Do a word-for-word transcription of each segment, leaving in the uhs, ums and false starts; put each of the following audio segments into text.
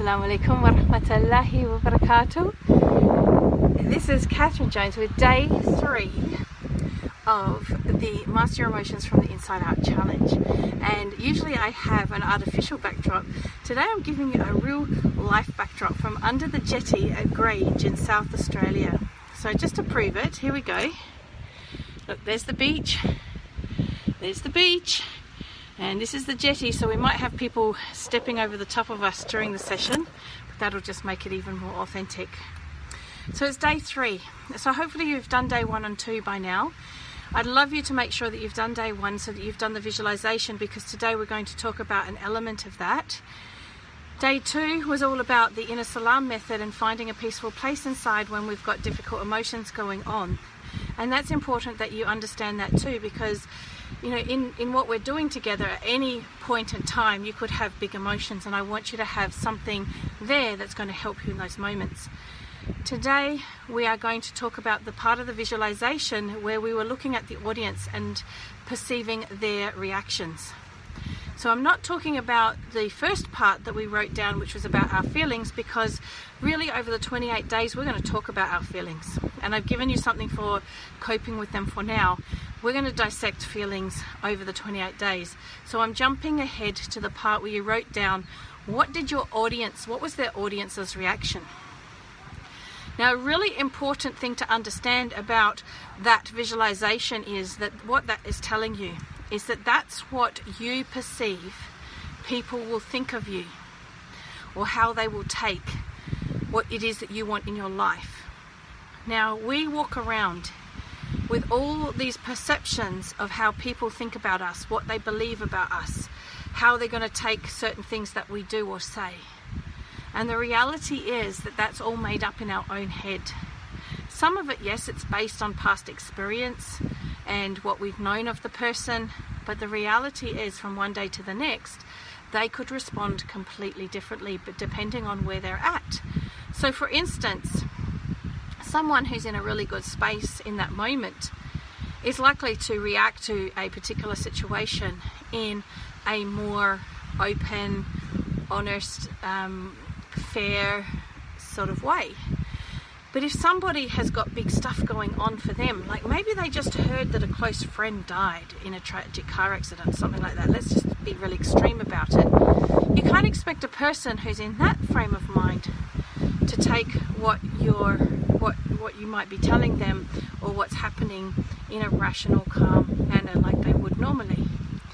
Assalamu alaikum wa rahmatullahi wa barakatuh. This is Catherine Jones with day three of the Master Your Emotions from the Inside Out Challenge. And usually I have an artificial backdrop. Today I'm giving you a real life backdrop from under the jetty at Grange in South Australia. So just to prove it, here we go. Look, there's the beach. There's the beach. And this is the jetty, so we might have people stepping over the top of us during the session, but that'll just make it even more authentic. So it's day three. So hopefully you've done day one and two by now. I'd love you to make sure that you've done day one so that you've done the visualization, because today we're going to talk about an element of that. Day two was all about the inner salam method and finding a peaceful place inside when we've got difficult emotions going on. And that's important that you understand that too, because you know, in, in what we're doing together, at any point in time, you could have big emotions, and I want you to have something there that's going to help you in those moments. Today, we are going to talk about the part of the visualization where we were looking at the audience and perceiving their reactions. So I'm not talking about the first part that we wrote down, which was about our feelings, because really over the twenty-eight days, we're going to talk about our feelings. And I've given you something for coping with them for now. We're going to dissect feelings over the twenty-eight days. So I'm jumping ahead to the part where you wrote down, what did your audience, what was their audience's reaction? Now, a really important thing to understand about that visualization is that what that is telling you is that that's what you perceive people will think of you, or how they will take what it is that you want in your life. Now, we walk around with all these perceptions of how people think about us, what they believe about us, how they're going to take certain things that we do or say. And the reality is that that's all made up in our own head. Some of it, yes, it's based on past experience and what we've known of the person, but the reality is from one day to the next, they could respond completely differently, but depending on where they're at. So for instance, someone who's in a really good space in that moment is likely to react to a particular situation in a more open, honest, um, fair sort of way. But if somebody has got big stuff going on for them, like maybe they just heard that a close friend died in a tragic car accident, something like that, let's just be really extreme about it, you can't expect a person who's in that frame of mind to take what you're what what you might be telling them or what's happening in a rational, calm manner like they would normally.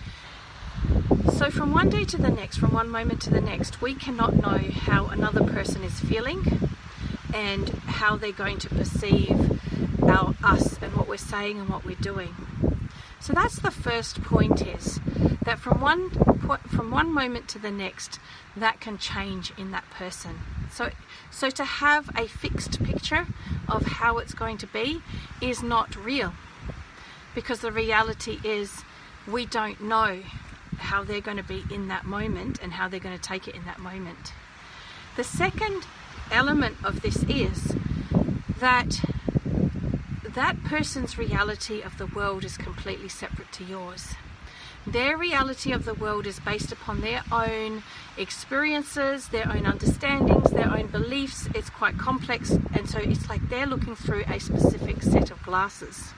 So from one day to the next, from one moment to the next, we cannot know how another person is feeling and how they're going to perceive our us and what we're saying and what we're doing. So that's the first point, is that from one from one moment to the next, that can change in that person. So, so to have a fixed picture of how it's going to be is not real, because the reality is we don't know how they're going to be in that moment and how they're going to take it in that moment. The second element of this is that that person's reality of the world is completely separate to yours. Their reality of the world is based upon their own experiences, their own understandings, their own beliefs. It's quite complex, and so it's like they're looking through a specific set of glasses.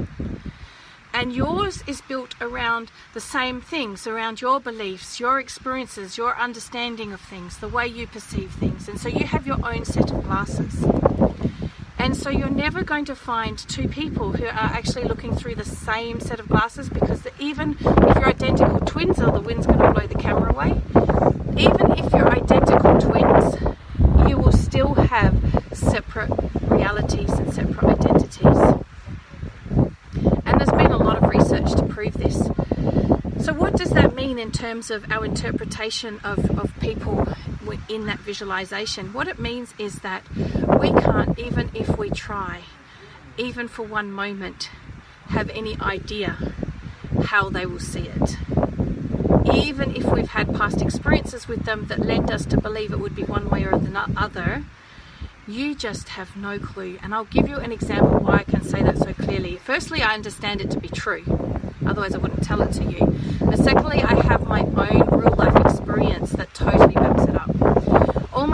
And yours is built around the same things, around your beliefs, your experiences, your understanding of things, the way you perceive things. And so you have your own set of glasses. And so you're never going to find two people who are actually looking through the same set of glasses, because the, even if you're identical twins, or the wind's going to blow the camera away, even if you're identical twins, you will still have separate realities and separate identities. And there's been a lot of research to prove this. So what does that mean in terms of our interpretation of, of people in that visualization? What it means is that we can't, even if we try, even for one moment, have any idea how they will see it. Even if we've had past experiences with them that led us to believe it would be one way or the other, you just have no clue. And I'll give you an example why I can say that so clearly. Firstly, I understand it to be true. Otherwise, I wouldn't tell it to you. But secondly, I have my own real life experience that totally backs it up. All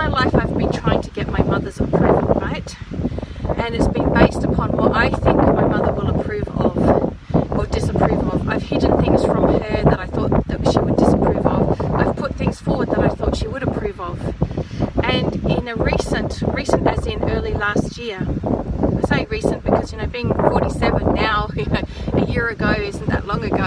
recent as in early last year. I say recent because, you know, being forty-seven now, you know, a year ago isn't that long ago,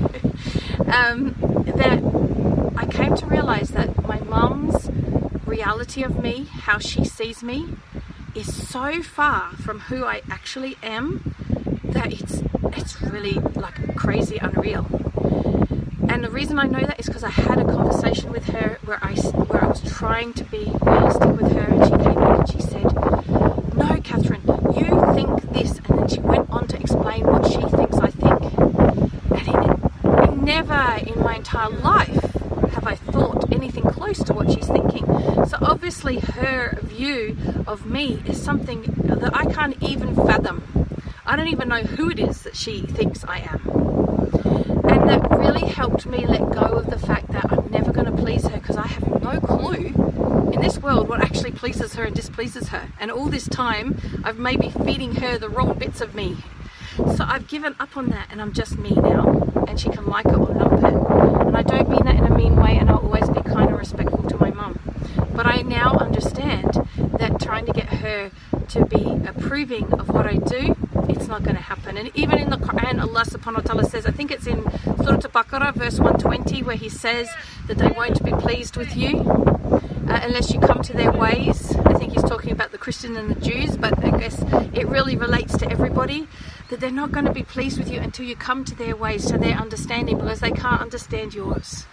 um, that I came to realize that my mum's reality of me, how she sees me, is so far from who I actually am that it's it's really like crazy unreal. And the reason I know that is because I had a conversation with her where I, where I was trying to be realistic with her, and she came in and she said, "No, Catherine, you think this," and then she went on to explain what she thinks I think. And it, never in my entire life have I thought anything close to what she's thinking. So obviously her view of me is something that I can't even fathom. I don't even know who it is that she thinks I am. And that really helped me let go of the fact that I'm never going to please her, because I have no clue in this world what actually pleases her and displeases her. And all this time I've maybe feeding her the wrong bits of me. So I've given up on that, and I'm just me now, and she can like it or lump it. And I don't mean that in a mean way, and I'll always be kind and respectful to my mum. But I now understand that trying to get her to be approving of what I do, it's not going to happen. And even in the Quran, Allah subhanahu wa ta'ala says, I think it's in Surah Al-Baqarah verse one twenty, where he says that they won't be pleased with you uh, unless you come to their ways. I think he's talking about the Christians and the Jews, but I guess it really relates to everybody, that they're not going to be pleased with you until you come to their ways, to their understanding, because they can't understand yours.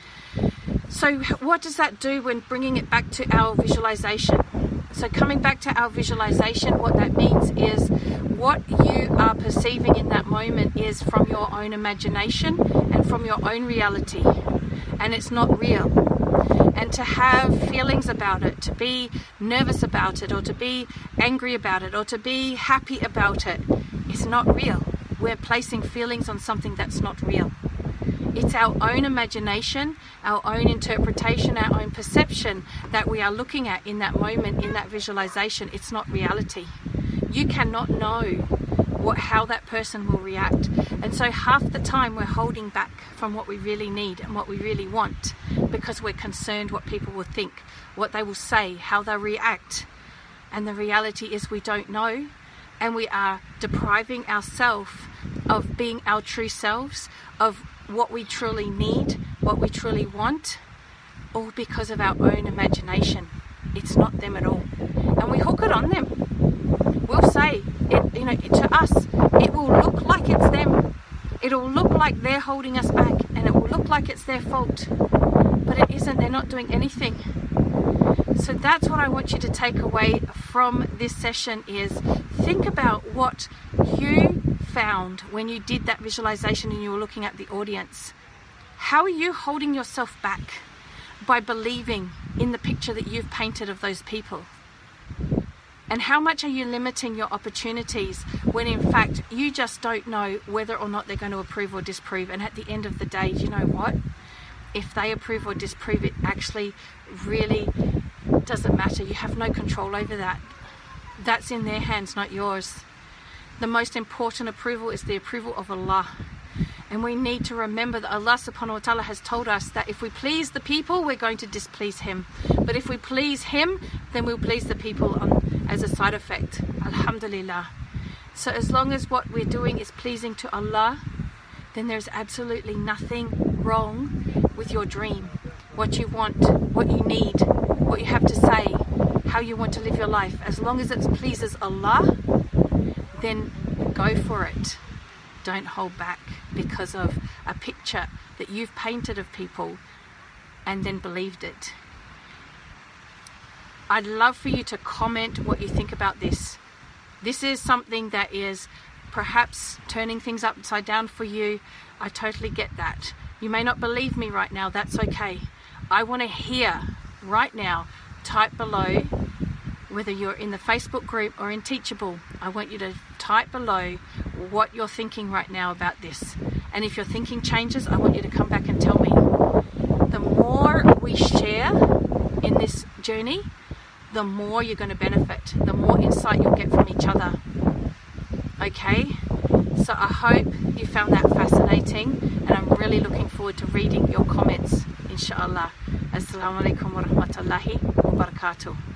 So what does that do when bringing it back to our visualization? So coming back to our visualization, what that means is what you are perceiving in that moment is from your own imagination and from your own reality, and it's not real. And to have feelings about it, to be nervous about it, or to be angry about it, or to be happy about it, is not real. We're placing feelings on something that's not real. It's our own imagination, our own interpretation, our own perception that we are looking at in that moment, in that visualization. It's not reality. You cannot know what, how that person will react. And so half the time we're holding back from what we really need and what we really want, because we're concerned what people will think, what they will say, how they'll react. And the reality is we don't know, and we are depriving ourselves of being our true selves, of what we truly need, what we truly want, all because of our own imagination. It's not them at all. And we hook it on them. We'll say, it, you know, to us, it will look like it's them. It'll look like they're holding us back, and it will look like it's their fault. But it isn't. They're not doing anything. So that's what I want you to take away from this session, is think about what you found when you did that visualization and you were looking at the audience. How are you holding yourself back by believing in the picture that you've painted of those people? And how much are you limiting your opportunities when in fact you just don't know whether or not they're going to approve or disapprove? And at the end of the day, you know what? If they approve or disapprove, it actually really doesn't matter. You have no control over that. That's in their hands, not yours. The most important approval is the approval of Allah. And we need to remember that Allah subhanahu wa ta'ala has told us that if we please the people, we're going to displease Him. But if we please Him, then we'll please the people on, as a side effect. Alhamdulillah. So as long as what we're doing is pleasing to Allah, then there's absolutely nothing wrong with your dream, what you want, what you need, what you have to say, how you want to live your life. As long as it pleases Allah, then go for it. Don't hold back because of a picture that you've painted of people and then believed it. I'd love for you to comment what you think about this. This is something that is perhaps turning things upside down for you. I totally get that. You may not believe me right now, that's okay. I want to hear right now, type below, whether you're in the Facebook group or in Teachable, I want you to type below what you're thinking right now about this. And if your thinking changes, I want you to come back and tell me. The more we share in this journey, the more you're going to benefit, the more insight you'll get from each other. Okay? So I hope you found that fascinating, and I'm really looking forward to reading your comments, inshallah. Assalamu alaikum wa rahmatullahi wa barakatuh.